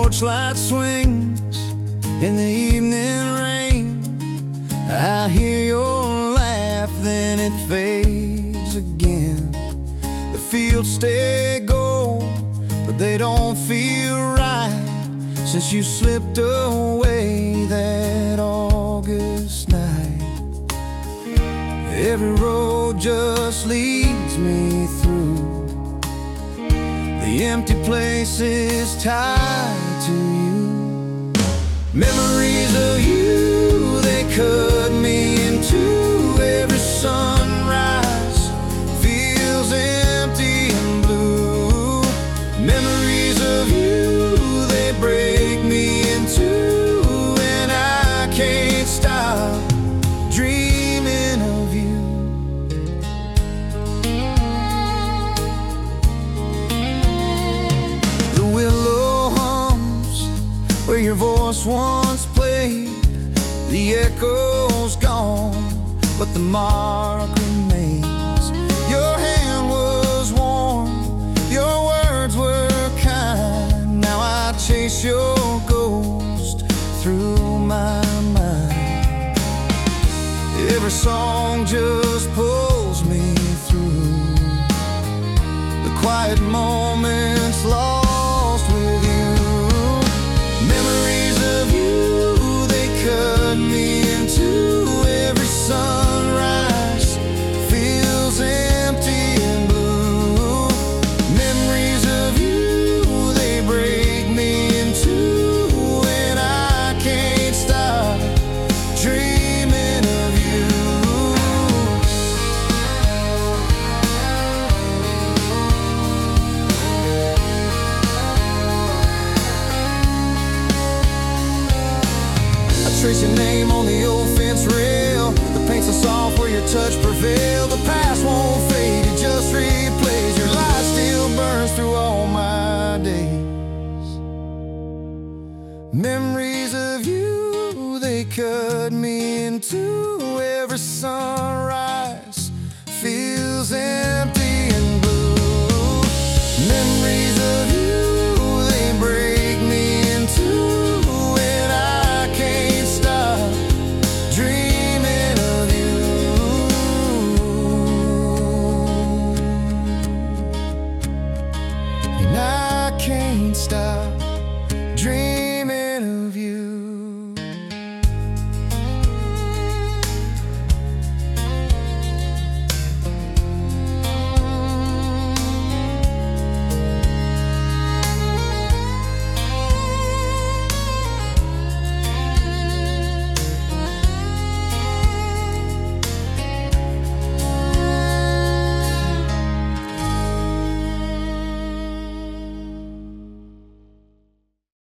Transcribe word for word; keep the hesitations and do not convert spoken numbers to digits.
porch light swings in the evening rain. I hear your laugh, then it fades again. The fields stay gold, but they don't feel right since you slipped away that August night. Every road just leads me through the empty places tied to you. Memories of you, they cut me into every sunrise. Feels empty and blue. Memories of you, they break me in two, and I can't stop dreaming of you. The willow hums where your voice once played. The echo's gone, but the mark remains. Your hand was warm, your words were kind. Now I chase your ghost through my mind. Every song just pulls me through the quiet moments lost with you. Memories of you, they cut me into every sunrise. Feels empty and blue. Memories of you, they break me in two, and I can't stop dreaming of you. I trace your name on the old fence rail. The paint's so soft where your touch prevailed. The